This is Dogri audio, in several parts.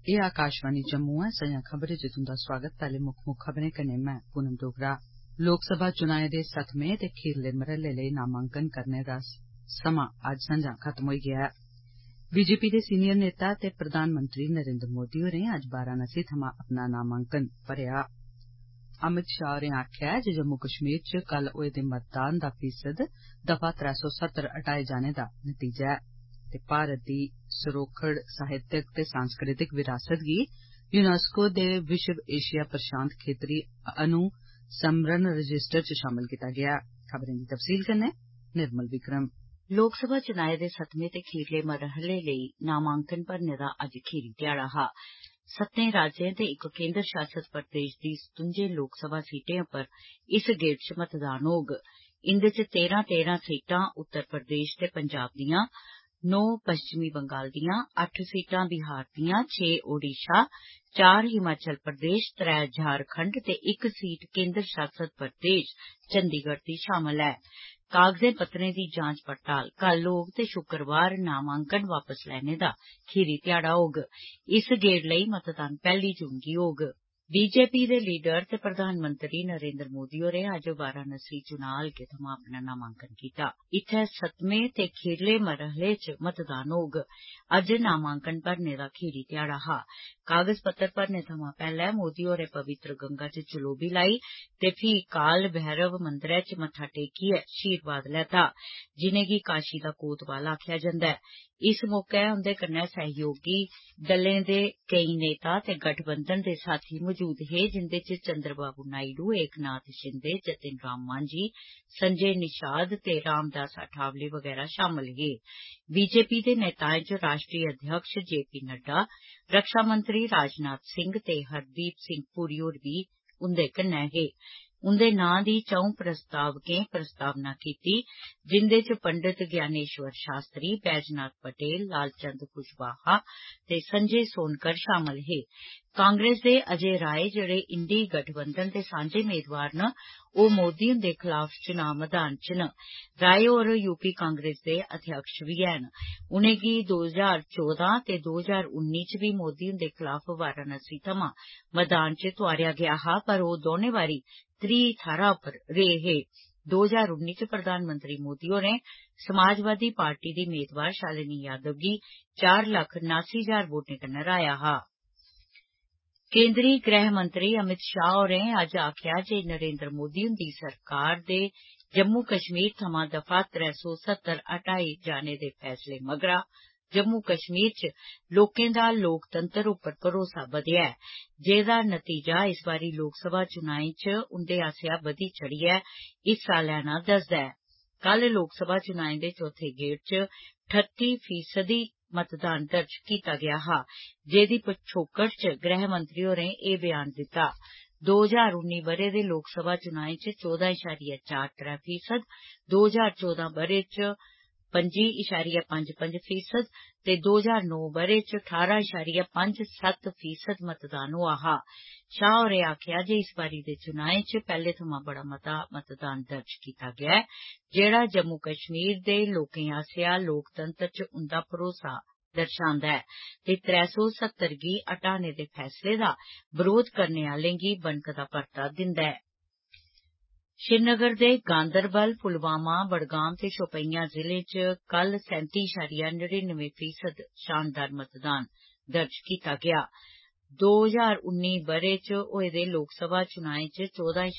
एह् आकाशवाणी जम्मू ऐ। संञा खबरें च तुंदा स्वागत। पैह्ले मुक्ख खबरें कन्नै मैं पूनम डोगरा। लोकसभा चुनाएं दे 7वें ते खीरले मरहले लेई नामांकन करने दा समां अज्ज संझा खत्म होई गेआ ऐ। बीजेपी दे सीनियर नेता ते प्रधानमंत्री नरेन्द्र मोदी होरें अज्ज वाराणसी थमां अपना नामांकन भरेआ। अमित शाह होरें आखेआ ऐ जे जम्मू कश्मीर च कल होए दे मतदान दा फीसद दफा 370 हटाए जाने दा नतीजा ऐ ते भारत दी सरोखड़ साहित्यक ते सांस्कृतिक विरासत गी यूनेस्को दे विश्व एशिया प्रशांत खेतरी अनुसमरण रजिस्टर च शामल कीता गेआ ऐ। खबरें दी तफसील कन्नै निर्मल विक्रम। लोकसभा चुनाएं दे 7वें ते खीरले मरहले लेई नामांकन भरने दा अज्ज खीरी ध्याड़ा हा। 7 राज्यें ते इक केन्द्र शासित प्रदेश दी 57 लोकसभा सीटें उप्पर इस गेड़ च मतदान होग। इंदे च 13 सीटां उत्तर प्रदेश ते पंजाब दियां, 9 पश्चिमी बंगाल दियां, 8 सीटां बिहार दियां, 6 ओडिशा, 4 हिमाचल प्रदेश, 3 झारखंड ते 1 सीट केन्द्र शासित प्रदेश चंडीगढ़ दी शामल ऐ। कागजें पत्रें दी जांच पड़ताल कल होग ते शुक्रवार नामांकन वापस लैने दा खीरी ध्याड़ा होग। इस गेड़ लेई मतदान पैह्ली जून गी होग। बीजेपी दे लीडर ते प्रधानमंत्री नरेन्द्र मोदी होरें अज्ज वाराणसी चुनां हलके थमां अपना नामांकन कीता। इत्थै 7वें ते खीरले मरहले च मतदान होग। अज्ज नामांकन भरने दा खीरी ध्याड़ा हा। कागज पत्तर भरने थमां पैह्ले मोदी होरें पवित्र गंगा च चलोबी लाई ते फ्ही काल भैरव मंदरै च मत्था टेकियै शीरवाद लैता, जिनेंगी काशी दा कोतवाल आखेआ जंदा ऐ। इस मौके उन्दे कन्नै सहयोगी दलें दे केईं नेता ते गठबंधन दे साथी मौजूद हे, जिन्दे च चंद्रबाबू नायडू, एकनाथ शिंदे, जतिन राम मांझी, संजय निषाद ते रामदास अठावले वगैरा शामल हे। बीजेपी दे नेताएं च राष्ट्रीय अध्यक्ष जे.पी. नड्डा, रक्षा मंत्री राजनाथ सिंह ते हरदीप सिंह पुरी होर बी उन्दे कन्नै हे। उन्दे नां दी 4 प्रस्तावकें प्रस्तावना कीती, जिन्दे च पंडित ज्ञानेश्वर शास्त्री, बैजनाथ पटेल, लालचंद कुशवाहा ते संजय सोनकर शामल हे। कांग्रेस दे अजय राय, जेड़े इंडी गठबंधन दे सांझे मेदवार न, ओह मोदी हुन्दे खलाफ चुनां मैदान च न। राय होर यूपी कांग्रेस दे अध्यक्ष बी हैन। उनेंगी 2014 ते 2019 च बी मोदी हुन्दे खलाफ वाराणसी थमां मैदान च तोआरेआ गेआ हा, पर ओह दौनें बारी त्री थाह्रा उप्पर रेह् हे। 2019 च प्रधानमंत्री मोदी होरें समाजवादी पार्टी दी मेदवार शालिनी यादव गी 4,79,000 वोटें कन्नै हराया हा। केन्द्री गृह मंत्री अमित शाह होरें अज्ज आखेआ जे नरेन्द्र मोदी हुन्दी सरकार दे जम्मू कश्मीर थमां दफा 370 हटाए जाने दे फैसले मगरा जम्मू कश्मीर च लोकें दा लोकतंत्र उप्पर भरोसा बधेआ ऐ, जेदा नतीजा इस बारी लोकसभा चुनाएं च उन्दे आसेआ बधी चढ़ियै हिस्सा लैना दसदा ऐ। कल लोकसभा चुनाएं दे चौथे गेड़ च 38% मतदान दर्ज कीता गेआ हा, जेदी पछोकड़ च गृह मंत्री होरें एह् बयान दित्ता। 2019 ब'रे दे लोकसभा चुनाएं च 14.43%, 2014 ब'रे च 25.55% ते 2009 ब'रे च 18.57% मतदान होआ हा। शाह होरें आखेआ जे इस बारी दे चुनाएं च पैह्ले थमां बड़ा मता मतदान दर्ज कीता गेआ ऐ, जेड़ा जम्मू कश्मीर दे लोकें आसेआ लोकतंत्र च उन्दा भरोसा दर्शांदा ऐ ते 370 गी हटाने दे फैसले दा बरोध करने आलें गी बनकदा परता दिंदा ऐ। श्रीनगर दे गांदरबल, पुलवामा, बडगाम ते शोपियां जिलें च कल 37.99% शानदार मतदान दर्ज कीता गेआ। 2019 ब'रे च होए दे लोकसभा चुनाएं च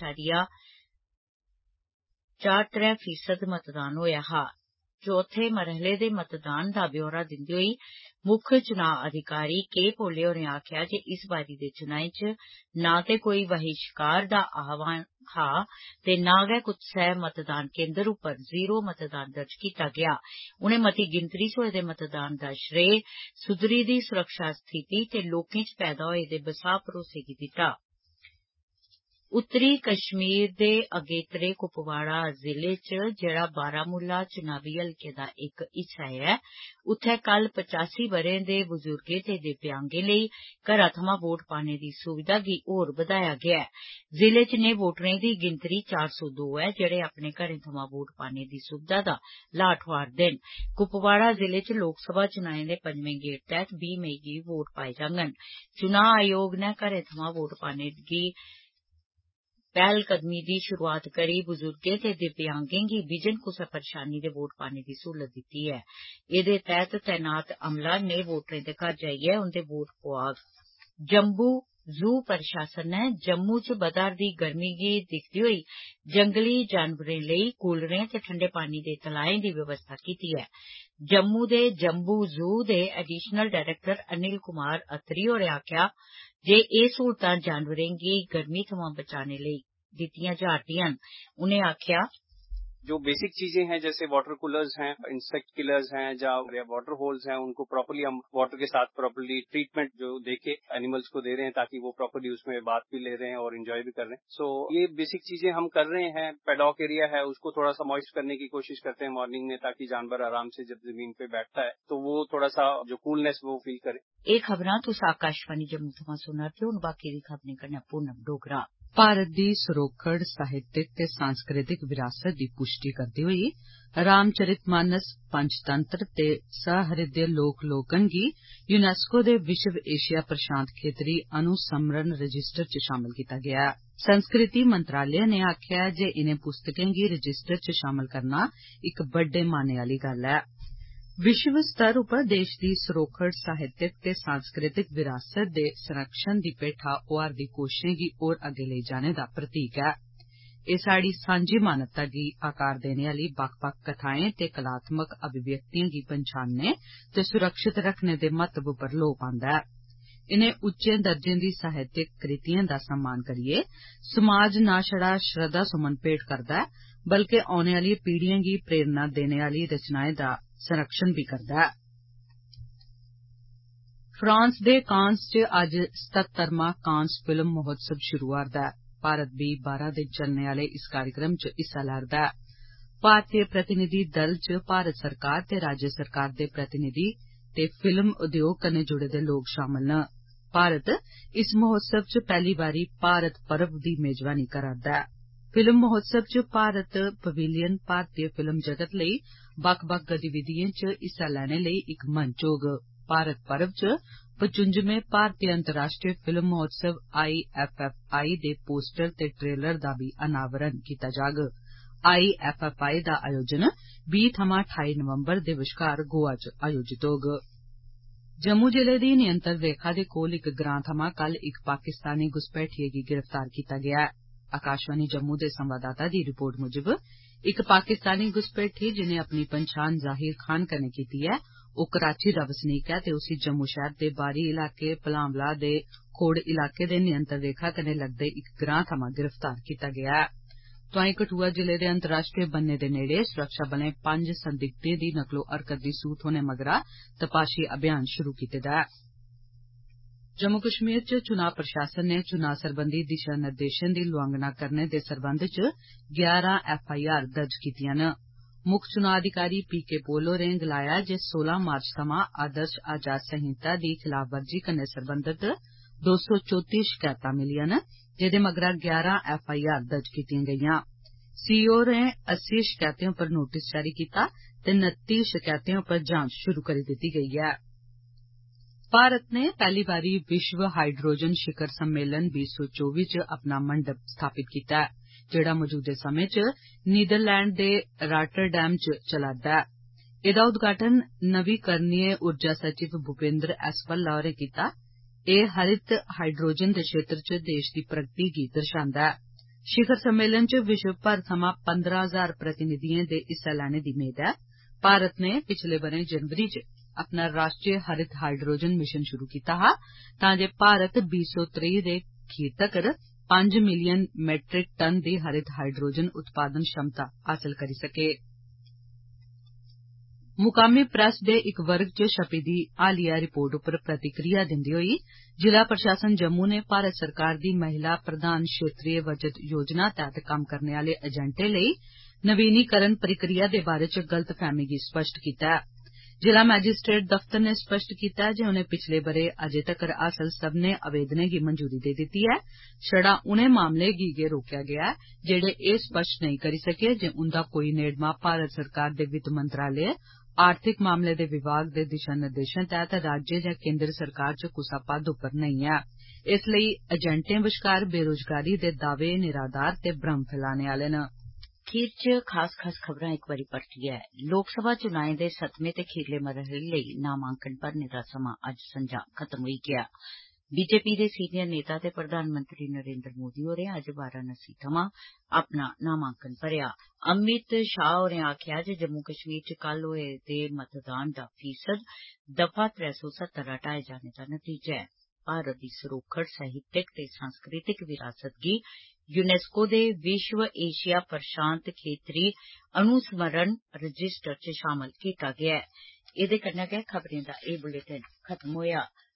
14.43% मतदान होआ हा। चौथे मरहले दे मतदान दा ब्यौरा दिंदे होई मुक्ख चुनां अधिकारी के पोले होरें आखेआ जे इस बारी दे चुनाएं च नां ते कोई बहिष्कार दा आह्वान हा ते नां गै कुसै मतदान केन्द्र उप्पर जीरो मतदान दर्ज कीता गेआ। उनें मती गिनतरी च होए दे मतदान दा श्रेय सुधरी दी सुरक्षा स्थिति ते लोकें च पैदा होए दे बसाह भरोसे गी दित्ता। उत्तरी कश्मीर दे अगेतरे कुपवाड़ा जिले च जेड़ा बारामूला चुनावी हलके दा इक हिस्सा ऐ उत्थै कल 85 ब'रें दे बुजुर्गें ते दिव्यांगें लेई घरा थमां वोट पाने दी सुविधा गी होर बधाया गेआ ऐ। जिले च नेह् वोटरें दी गिनतरी 402 ऐ जेड़े अपने घरें थमां वोट पाने दी सुविधा दा लाह ठोआरदे न। कुपवाड़ा जिले च लोकसभा चुनाएं दे 5में गेड़ तैह्त 20 मई गी वोट पाए जाङन। चुनां आयोग नै घरें थमां वोट पाने गी पैह्लकदमी दी शुरुआत करी बुजुर्गें ते दिव्यांगें गी बिजन कुसै परेशानी दे वोट पाने दी सहूलत दित्ती ऐ। एह्दे तैह्त तैनात अमला नेह् वोटरें दे घर जाइयै उंदे वोट पुआग। जम्बू जू प्रशासन नै जम्मू च बधा'रदी गर्मी गी दिक्खदे होई जंगली जानवरें लेई कूलरें ते ठंडे पानी दे तलाएं दी व्यवस्था कीती ऐ। जम्मू दे जम्बू जू दे एडिशनल डायरेक्टर अनिल कुमार अत्री होरें आखेआ जे एह् सहूलतां जानवरें गी गर्मी थमां बचाने लेई दित्तियां जा'रदियां न। उनें आखेआ जो बेसिक चीजें हैं जैसे वाटर कूलर्स हैं, इंसेक्ट किलर्स हैं या वाटर होल्स हैं, उनको प्रॉपर्ली हम वाटर के साथ प्रॉपर्ली ट्रीटमेंट जो देके एनिमल्स को दे रहे हैं ताकि वो प्रॉपर्ली उसमें बात भी ले रहे हैं और एंजॉय भी कर रहे हैं। सो ये बेसिक चीजें हम कर रहे हैं। पैडॉक एरिया है उसको थोड़ा सा मॉइस्ट करने की कोशिश करते हैं मॉर्निंग में ताकि जानवर आराम से जब जमीन पे बैठता है तो वो थोड़ा सा जो कूलनेस वो फील करे। एह् खबरां तुस आकाशवाणी जम्मू थमां सुना दे ओ। हुण बाकी दी खबरें कन्नै पूनम डोगरा। भारत दी सरोखड़ साहित्यक ते सांस्कृतिक विरासत दी पुष्टि करदे होई रामचरितमानस पंचतंत्र ते सहृदय लोकन गी यूनेस्को दे विश्व एशिया प्रशांत खेतरी अनुसमरण रजिस्टर च शामल कीता गेआ ऐ। संस्कृति मंत्रालय ने आखेआ ऐ जे इनें पुस्तकें गी रजिस्टर च शामल करना इक बड्डे माने आली गल्ल ऐ। विश्व स्तर उप्पर देश दी सरोखड़ साहित्यक ते सांस्कृतिक विरासत दे संरक्षण दी भेठा होआ'रदी कोशशें गी होर अग्गे लेई जाने दा प्रतीक ऐ। एह् साढ़ी सांझी मानवता गी आकार देने आली बक्ख-बक्ख कथाएं ते कलात्मक अभिव्यक्तिएं गी पन्छानने ते सुरक्षित रखने दे महत्व उप्पर लोऽ पांदा ऐ। इनें उच्चे दर्जे दी साहित्यक कृतिएं दा सम्मान करियै समाज न छड़ा श्रद्धा सुमन भेंट करदा ऐ बल्के औने आली पीढ़िएं गी प्रेरणा देने आली रचनाएं दा संरक्षण बी करदा ऐ। फ्रांस दे कांस च अज्ज 77वां कांस फिल्म महोत्सव शुरू होआ'रदा ऐ। भारत बी 12 दिन चलने आले इस कार्यक्रम च हिस्सा लै'रदा ऐ। भारतीय प्रतिनिधि दल च भारत सरकार ते राज्य सरकार दे प्रतिनिधि ते फिल्म उद्योग कन्नै जुड़े दे लोक शामल न। भारत इस महोत्सव च पैह्ली बारी भारत पर्व दी मेजबानी करा'रदा ऐ। फिल्म महोत्सव च भारत पवेलियन भारतीय फिल्म जगत लेई बक्ख-बक्ख गतिविधिएं च हिस्सा लैने लेई इक मंच होग। भारत पर्व च 55वें भारतीय अंतर्राष्ट्रीय फिल्म महोत्सव IFFI दे पोस्टर ते ट्रेलर दा बी अनावरण कीता जाग। IFFI दा आयोजन 20 थमां 28 नवंबर दे बश्कार गोवा च आयोजित होग। जम्मू जिले दी नियंत्रण रेखा दे कोल इक ग्रां थमां कल इक पाकिस्तानी घुसपैठिए गी गिरफ्तार कीता गेआ ऐ। आकाशवाणी जम्मू दे संवाददाता दी रिपोर्ट मुजब इक पाकिस्तानी घुसपैठी जिन्नै अपनी पन्छान जाहिर खान कन्नै कीती ऐ ओह कराची दा वसनीक ऐ ते उसी जम्मू शैह्र दे बाहरी इलाके भलामला दे खोड़ इलाके दे नियंत्रण रेखा कन्नै लगदे इक ग्रां थमां गिरफ्तार कीता गेआ ऐ। तोआईं कठुआ जिले दे अंतर्राष्ट्रीय बन्ने दे नेड़े सुरक्षा बलें 5 संदिग्धें दी नकलो हरकत दी सूह थ्होने मगरा तपाशी अभियान शुरू कीते दा ऐ। जम्मू कश्मीर च चुनां प्रशासन ने चुनां सरबंधी दिशा निर्देशें दी लुआंघना करने दे सरबंध च 11 FIR दर्ज कीतियां न। मुक्ख चुनां अधिकारी PK पोल होरें गलाया जे 16 मार्च थमां आदर्श आचार संहिता दी खिलाफवर्जी कन्नै सरबंधत 234 शकैतां मिलियां न जेदे मगरा 11 FIR दर्ज कीतियां गेईयां। CEO होरें 80 शकैतें उप्पर नोटिस जारी कीता ते 29 शकैतें उप्पर जांच शुरू करी दित्ती गेई ऐ। भारत ने पैह्ली बारी विश्व हाइड्रोजन शिखर सम्मेलन 2024 च अपना मंडप स्थापित कीता ऐ जेड़ा मौजूदा समें च नीदरलैंड दे राटरडैम च चला'रदा ऐ। एह्दा उद्घाटन नवीकरणीय ऊर्जा सचिव भूपेंद्र एस भल्ला होरें कीता। एह् हरित हाइड्रोजन दे क्षेत्र च देश दी प्रगति गी दर्शांदा ऐ। शिखर सम्मेलन च विश्व भर थमां 15,000 प्रतिनिधिएं दे हिस्सा लैने दी मेद ऐ। भारत ने पिछले ब'रे जनवरी च अपना राष्ट्रीय हरित हाइड्रोजन मिशन शुरू कीता हा तां जे भारत 2023 दे खीर तक्कर 5 मिलियन मैट्रिक टन दी हरित हाइड्रोजन उत्पादन क्षमता हासल करी सकै। मुकामी प्रेस दे इक वर्ग च छपी दी हालिया रिपोर्ट उप्पर प्रतिक्रिया दिंदे होई जिला प्रशासन जम्मू ने भारत सरकार दी महिला प्रधान क्षेत्रीय बचत योजना तैहत कम्म करने आले एजेंटें लेई नवीनीकरण प्रक्रिया दे बारे च गलतफहमी गी स्पष्ट कीता ऐ। जिला मैजिस्ट्रेट दफ्तर ने स्पष्ट कीता ऐ जे उनें पिछले बरे अजें तक्कर हासल सब्बनें आवेदनें गी मंजूरी देई दित्ती ऐ, छड़ा उनें मामलें गी गै रोकेआ गेआ ऐ जेड़े एह् स्पष्ट नेईं करी सके जे उन्दा कोई नेड़मा भारत सरकार दे वित्त मंत्रालय आर्थिक मामले दे विभाग दे दिशा निर्देशें तैहत राज्य जां केन्द्र सरकार च कुसा पद उप्पर नेईं ऐ। इस लेई एजेंटें बश्कार बेरोजगारी दे दावे निराधार ते भ्रम फैलाने आले न। खीर च खास खबरां इक बारी परतियै। लोकसभा चुनाएं दे 7वें ते खीरले मरहले लेई नामांकन भरने दा समां अज्ज संझा खत्म होई गेआ। बीजेपी दे सीनियर नेता ते प्रधानमंत्री नरेन्द्र मोदी होरें अज्ज वाराणसी थमां अपना नामांकन भरेआ। अमित शाह होरें आखेआ जे जम्मू कश्मीर च कल होए दे मतदान दा फीसद दफा 370 हटाए जाने दा नतीजा ऐ। भारत दी सरोखड़ साहित्यक ते सांस्कृतिक विरासत गी यूनेस्को दे विश्व एशिया प्रशांत खेतरी अनुस्मरण रजिस्टर च शामल कीता गेआ ऐ। एह्दे कन्नै गै खबरें दा एह् बुलेटिन खत्म होआ।